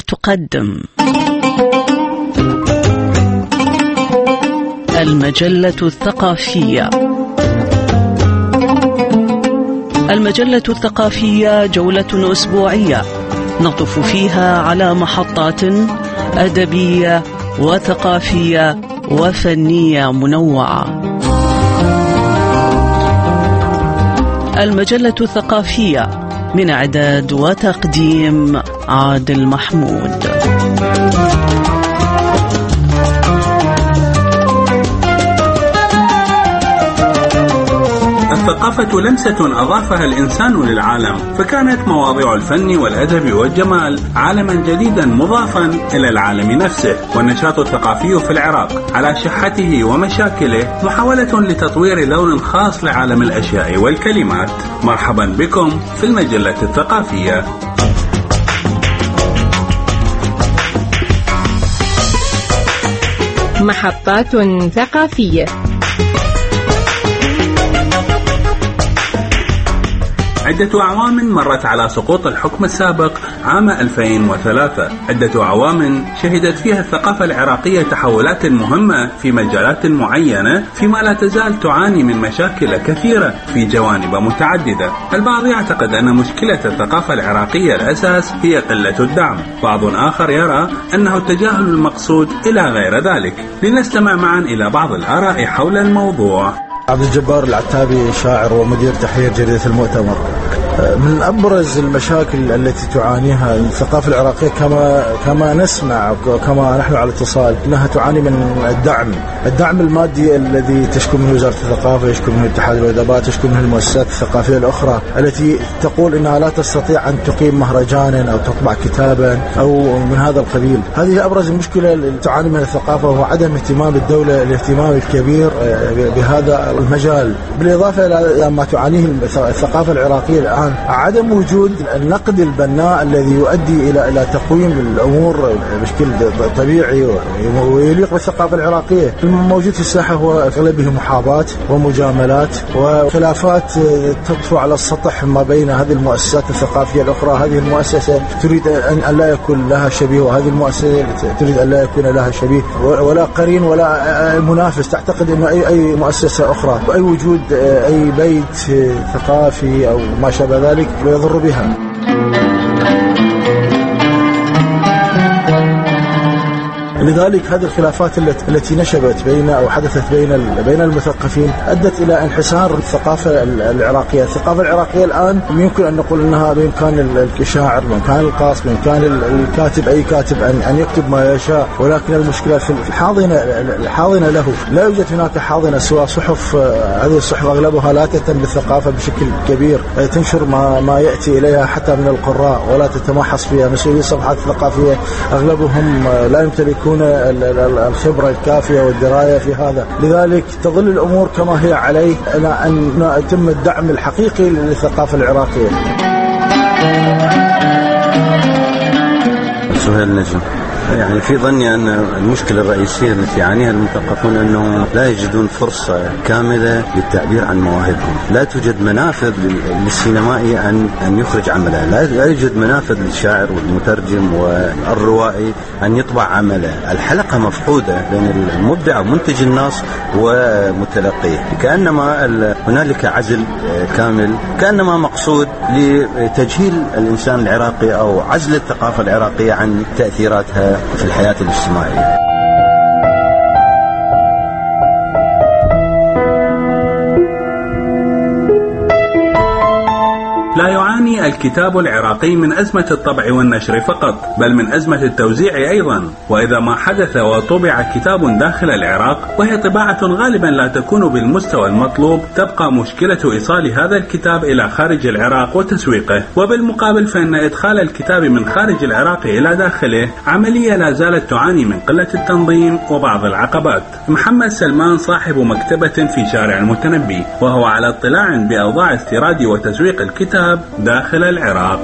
تقدم المجلة الثقافية. المجلة الثقافية جولة أسبوعية نطف فيها على محطات أدبية وثقافية وفنية منوعة. المجلة الثقافية من إعداد وتقديم عادل محمود. الثقافة لمسة أضافها الإنسان للعالم، فكانت مواضيع الفن والأدب والجمال عالما جديدا مضافا إلى العالم نفسه. والنشاط الثقافي في العراق على شحته ومشاكله محاولة لتطوير لون خاص لعالم الأشياء والكلمات. مرحبا بكم في المجلة الثقافية. محطات ثقافية. عدة أعوام مرت على سقوط الحكم السابق عام 2003، عدة أعوام شهدت فيها الثقافة العراقية تحولات مهمة في مجالات معينة، فيما لا تزال تعاني من مشاكل كثيرة في جوانب متعددة. البعض يعتقد أن مشكلة الثقافة العراقية الأساس هي قلة الدعم، بعض آخر يرى أنه التجاهل المقصود إلى غير ذلك. لنستمع معا إلى بعض الآراء حول الموضوع. عبد الجبار العتابي، شاعر ومدير تحرير جريدة المؤتمر. من أبرز المشاكل التي تعانيها الثقافة العراقية كما نسمع وكما نحن على اتصال أنها تعاني من الدعم المادي الذي تشكو منه وزارة الثقافة، يشكو منه اتحاد الأدباء، تشكو منه المؤسسات الثقافية الأخرى التي تقول أنها لا تستطيع أن تقيم مهرجانا أو تطبع كتابا أو من هذا القبيل. هذه أبرز المشكلة اللي تعاني من الثقافة، وهو عدم اهتمام الدولة الاهتمام الكبير بهذا المجال. بالإضافة إلى ما تعانيه الثقافة العراقية الآن عدم وجود النقد البناء الذي يؤدي إلى تقويم الأمور بشكل طبيعي ويليق بالثقافة العراقية. الموجود في الساحة هو أغلبه محاباة ومجاملات وخلافات تطفو على السطح ما بين هذه المؤسسات الثقافية الأخرى. هذه المؤسسة تريد أن لا يكون لها شبيه، وهذه المؤسسة تريد أن لا يكون لها شبيه ولا قرين ولا منافس. تعتقد أن أي مؤسسة أخرى وأي وجود أي بيت ثقافي أو ما شابه ذلك لا يضر بها. لذلك هذه الخلافات التي نشبت بين أو حدثت بين المثقفين أدت إلى انحسار الثقافة العراقية. الثقافة العراقية الآن يمكن أن نقول أنها بإمكان الشاعر، بإمكان القاص، بإمكان الكاتب، أي كاتب أن يكتب ما يشاء، ولكن المشكلة في الحاضنة له. لا يوجد هناك حاضنة سوى صحف. هذه الصحف أغلبها لا تهتم بالثقافة بشكل كبير، تنشر ما يأتي إليها حتى من القراء ولا تتمحص فيها. مسؤولي الصفحات الثقافية أغلبهم لا يمتلكون الخبرة الكافية والدراية في هذا. لذلك تظل الأمور كما هي عليه إلى أن يتم الدعم الحقيقي للثقافة العراقية. سهيل نجم. يعني في ظني أن المشكلة الرئيسية التي يعانيها المثقفون أنهم لا يجدون فرصة كاملة للتعبير عن مواهبهم. لا توجد منافذ للسينمائي أن يخرج عمله، لا يوجد منافذ للشاعر والمترجم والروائي أن يطبع عمله. الحلقة مفقودة بين المبدع ومنتج النص ومتلقيه. كأنما هنالك عزل كامل، كأنما مقصود لتجهيل الإنسان العراقي أو عزل الثقافة العراقية عن تأثيراتها في الحياة الاجتماعية. لا يعاني الكتاب العراقي من أزمة الطبع والنشر فقط، بل من أزمة التوزيع أيضا. وإذا ما حدث وطبع كتاب داخل العراق وهي طباعة غالبا لا تكون بالمستوى المطلوب، تبقى مشكلة إيصال هذا الكتاب إلى خارج العراق وتسويقه. وبالمقابل فإن إدخال الكتاب من خارج العراق إلى داخله عملية لا زالت تعاني من قلة التنظيم وبعض العقبات. محمد سلمان صاحب مكتبة في شارع المتنبي، وهو على اطلاع بأوضاع استيراد وتسويق الكتاب داخل العراق.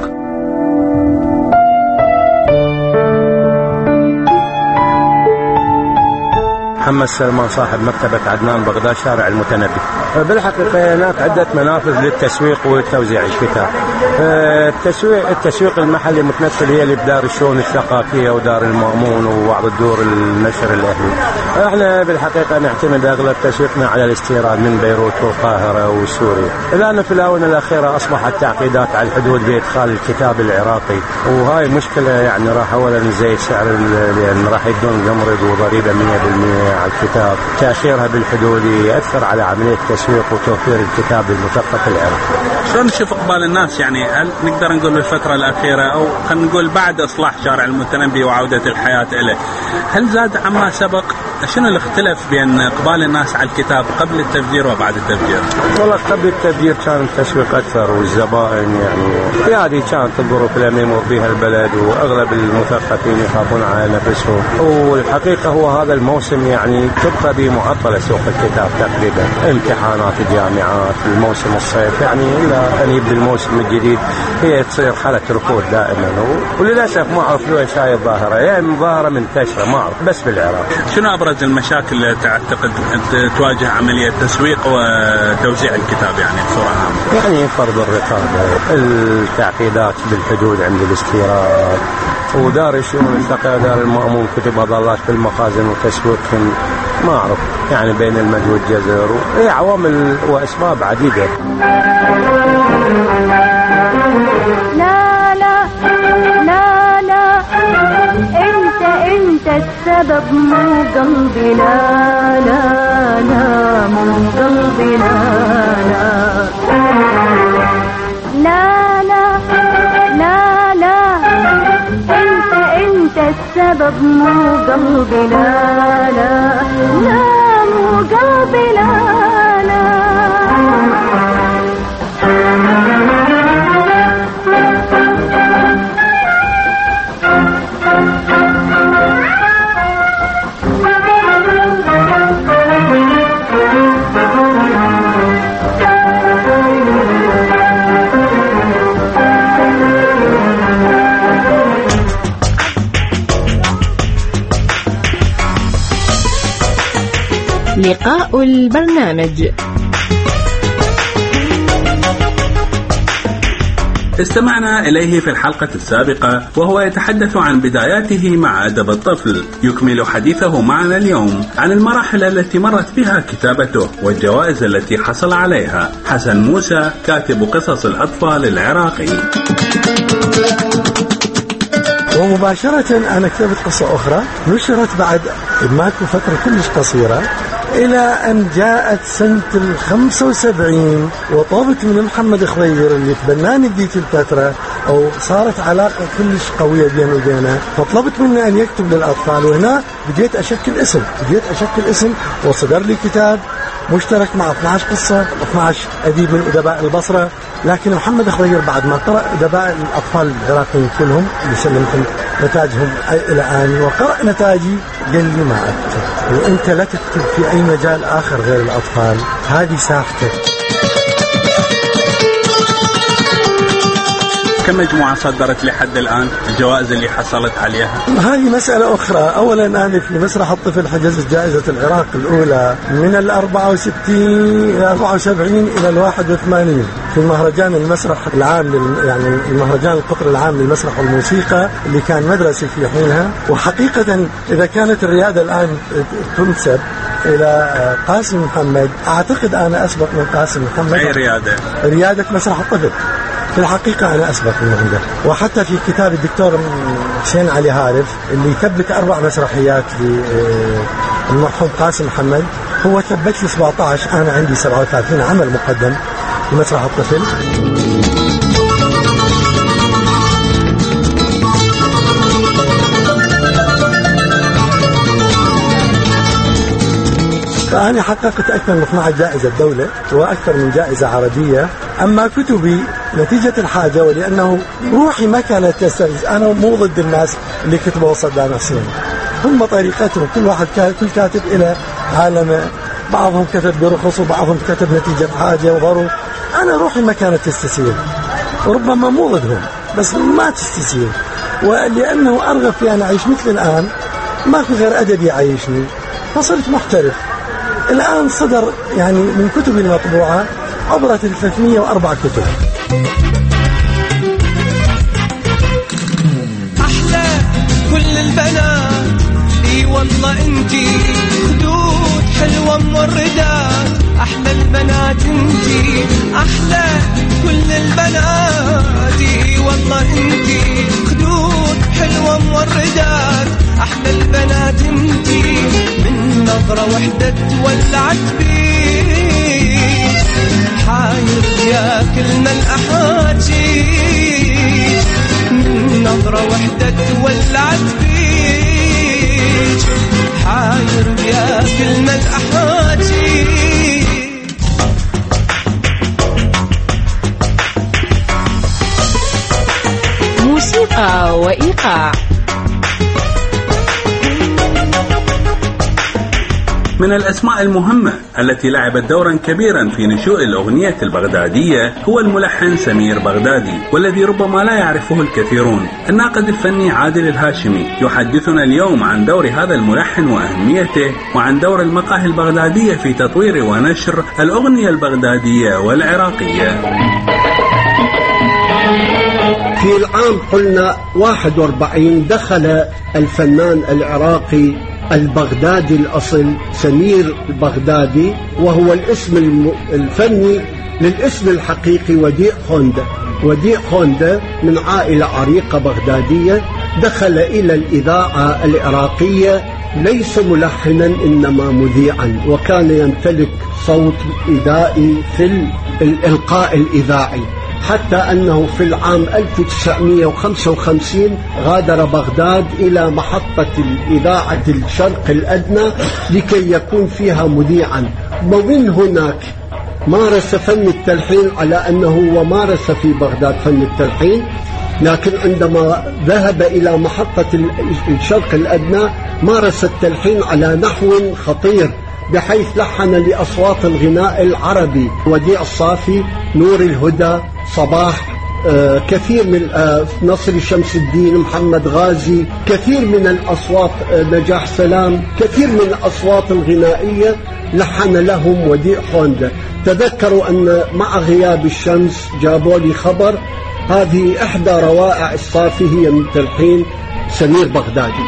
محمد سلمان صاحب مكتبة عدنان بغداد شارع المتنبي. بالحقيقة هناك عدة منافذ للتسويق وتوزيع الكتاب. التسويق المحلي متمثل هي اللي بدار الشؤون الثقافية ودار المأمون وبعض الدور النشر الأهلي. احنا بالحقيقة نعتمد أغلب تسويقنا على الاستيراد من بيروت والقاهرة وسوريا. الآن في الآونة الأخيرة أصبحت تعقيدات على الحدود بإدخال الكتاب العراقي، وهاي مشكلة يعني راح أولا زي سعر لأن راح يدون جمرك وضريبة 100% على الكتاب. تأخيرها بالحدود يأثر على عملية التسويق وتوفير الكتاب للمثقف العراقي. شلون نشوف إقبال الناس؟ يعني هل نقدر نقول بالفترة الأخيرة أو خلينا نقول بعد إصلاح شارع المتنبي وعودة الحياة إليه، هل زاد عما سبق؟ شنو اللي اختلف بين إقبال الناس على الكتاب قبل التفجير وبعد التفجير؟ والله قبل التفجير كان التسويق أكثر والزبائن يعني هذه كانت الظروف اللي يمر بها البلد، وأغلب المثقفين يخافون على نفسهم. والحقيقة هو هذا الموسم يعني تبقى بمعطلة سوق الكتاب تقريبا، امتحانات الجامعات، الموسم الصيف، يعني إلى أن يبدأ الموسم الجديد هي تصير حالة ركود دائما. وللأسف ما أعرف له هاي الظاهرة، يعني ظاهرة منتشرة ما أعرف بس بالعراق. شنو أبرز المشاكل اللي تعتقد تواجه عملية تسويق وتوزيع الكتاب يعني بصورة عامة؟ يعني فرض الرقابة، التعقيدات بالحدود عند الاستيراد، ودار الشؤون الثقافية دار المأمون كتبها ظلات في المخازن وتسويقهم ما أعرف يعني بين المد والجزر، وهي عوامل وأسباب عديدة. لا لا لا لا انت السبب مو قلبي، لا لا لا مو قلبي، لا لا لا لا لا انت السبب مو قلبي، لا لا لا مو قلبي، لا لقاء البرنامج. استمعنا إليه في الحلقة السابقة وهو يتحدث عن بداياته مع أدب الطفل. يكمل حديثه معنا اليوم عن المراحل التي مرت بها كتابته والجوائز التي حصل عليها. حسن موسى كاتب قصص الأطفال العراقي. ومباشرة أنا كتبت قصة أخرى نشرت بعد ماكو فترة كلش قصيرة، إلى أن جاءت سنة 75 وطلبت من محمد خضير اللي تبناني بديت الفترة، أو صارت علاقة كلش قوية بيني وبينه، فطلبت منه أن يكتب للأطفال. وهنا بديت أشكل اسم وصدر لي كتاب مشترك مع 12 قصة 12 أديب من أدباء البصرة. لكن محمد خضير بعد ما قرأ أدباء الأطفال العراقيين كلهم اللي سلمتهم نتاجهم إلى الآن وقرأ نتاجي قال لي ما أكتب، وأنت لا تكتب في أي مجال آخر غير الأطفال، هذه ساحتك. كم مجموعة صدرت لحد الآن؟ الجوائز اللي حصلت عليها هذه مسألة أخرى. أولا أنا في مسرح الطفل حجزت جائزة العراق الأولى من 64 إلى 74 إلى 81 في مهرجان المسرح العام، يعني المهرجان القطر العام للمسرح والموسيقى اللي كان مدرسي في حينها. وحقيقة إذا كانت الريادة الآن تنسب إلى قاسم محمد، أعتقد أنا أسبق من قاسم محمد. أي ريادة؟ ريادة مسرح الطفل. في الحقيقة أنا أسبق من عنده. وحتى في كتاب الدكتور حسين علي هارف اللي ثبت 4 مسرحيات للمرحوم قاسم محمد، هو ثبت لي 17، أنا عندي 37 عمل مقدم لمسرح الطفل. فأنا حققت أكثر من 12 جائزة دولة وأكثر من جائزة عربية. أما كتبي نتيجة الحاجة، ولأنه روحي ما كانت تستفز، أنا مو ضد الناس اللي كتبوا صدام حسين، هم طريقتهم، كل كاتب إلى عالمه، بعضهم كتب برخص وبعضهم كتب نتيجة حاجة وظروف. أنا روحي ما كانت تستسير، وربما مو ضدهم بس ما تستسير، ولأنه أرغب في أن أعيش مثل الآن، ماكو غير أدبي يعيشني، فصرت محترف. الآن صدر يعني من كتبي المطبوعة عبرت 304 كتب. والله انتي خدود حلوة موردات احلى البنات انتي احلى كل البنات والله انتي خدود حلوة موردات احلى البنات انتي من نظرة وحدة تولعت بيك حاير يا كلمة الأحاجيك من نظرة وحدة تولعت بيك حاير يا كلمة الأحاجيك. موسيقى وإيقاع. من الأسماء المهمة التي لعبت دورا كبيرا في نشوء الأغنية البغدادية هو الملحن سمير بغدادي، والذي ربما لا يعرفه الكثيرون. الناقد الفني عادل الهاشمي يحدثنا اليوم عن دور هذا الملحن وأهميته، وعن دور المقاهي البغدادية في تطوير ونشر الأغنية البغدادية والعراقية. في العام قلنا 41 دخل الفنان العراقي البغدادي الأصل سمير البغدادي، وهو الاسم الفني للاسم الحقيقي وديع خوندا. وديع خوندا من عائلة عريقة بغدادية، دخل إلى الإذاعة العراقية ليس ملحنا إنما مذيعا، وكان يمتلك صوت إذاعي في الإلقاء الإذاعي، حتى أنه في العام 1955 غادر بغداد إلى محطة الإذاعة الشرق الأدنى لكي يكون فيها مذيعا. ومن هناك مارس فن التلحين، على أنه ومارس في بغداد فن التلحين، لكن عندما ذهب إلى محطة الشرق الأدنى مارس التلحين على نحو خطير، بحيث لحن لأصوات الغناء العربي وديع الصافي، نور الهدى، صباح، كثير من نصر شمس الدين، محمد غازي، كثير من الأصوات، نجاح سلام، كثير من الأصوات الغنائية لحن لهم وديع خوندا. تذكروا أن مع غياب الشمس جابوا لي خبر، هذه إحدى روائع الصافي هي من تلحين سمير بغدادي.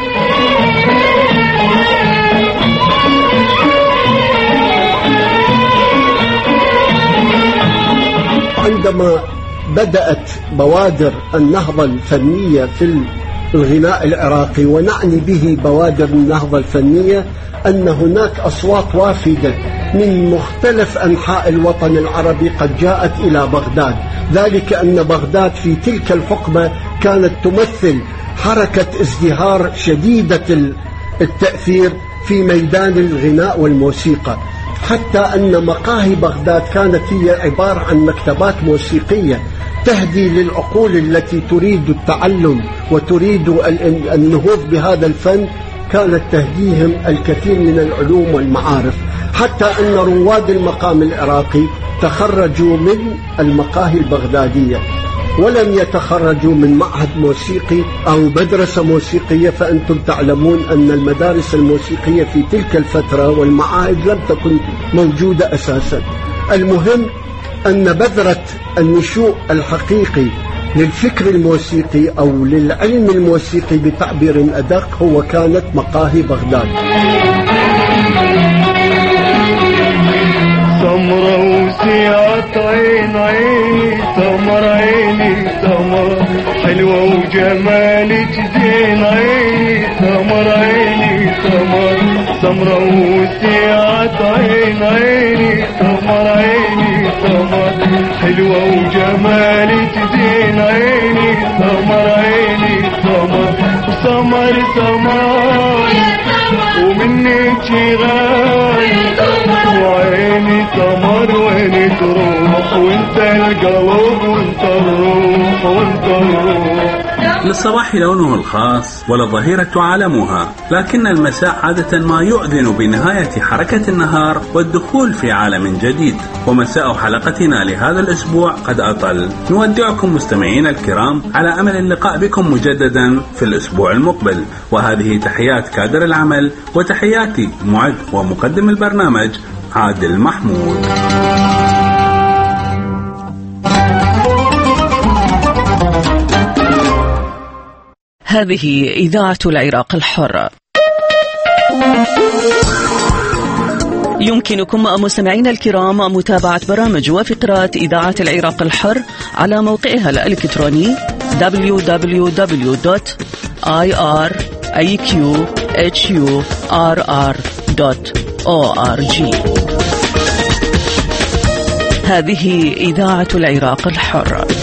عندما بدأت بوادر النهضة الفنية في الغناء العراقي، ونعني به بوادر النهضة الفنية أن هناك أصوات وافدة من مختلف أنحاء الوطن العربي قد جاءت إلى بغداد، ذلك أن بغداد في تلك الحقبة كانت تمثل حركة ازدهار شديدة التأثير في ميدان الغناء والموسيقى، حتى أن مقاهي بغداد كانت هي عبارة عن مكتبات موسيقية تهدي للعقول التي تريد التعلم وتريد النهوض بهذا الفن، كانت تهديهم الكثير من العلوم والمعارف، حتى أن رواد المقام العراقي تخرجوا من المقاهي البغدادية ولم يتخرجوا من معهد موسيقي أو مدرسة موسيقية. فأنتم تعلمون أن المدارس الموسيقية في تلك الفترة والمعاهد لم تكن موجودة أساسا. المهم أن بذرة النشوء الحقيقي للفكر الموسيقي أو للعلم الموسيقي بتعبير أدق هو كانت مقاهي بغداد. سمرة وسيعة عيني سمر عيني سمر حلوة وجمالك زين عيني سمر عيني سمر سمرة وسيعة عيني سمر عيني سمر حلوة وجمالك زين عيني سمر عيني سمر سمر سمر ومنك غاية وعيني سمر وعيني تروح وانت القلب وانت الروح وانت الروح. للصباح لونه الخاص وللظهيرة عالمها، لكن المساء عادة ما يؤذن بنهاية حركة النهار والدخول في عالم جديد. ومساء حلقتنا لهذا الأسبوع قد أطل. نودعكم مستمعين الكرام على أمل اللقاء بكم مجددا في الأسبوع المقبل، وهذه تحيات كادر العمل وتحياتي معد ومقدم البرنامج عادل محمود. هذه إذاعة العراق الحر. يمكنكم مستمعينا الكرام متابعة برامج وفقرات إذاعة العراق الحر على موقعها الإلكتروني www.iqhurr.org. هذه إذاعة العراق الحر.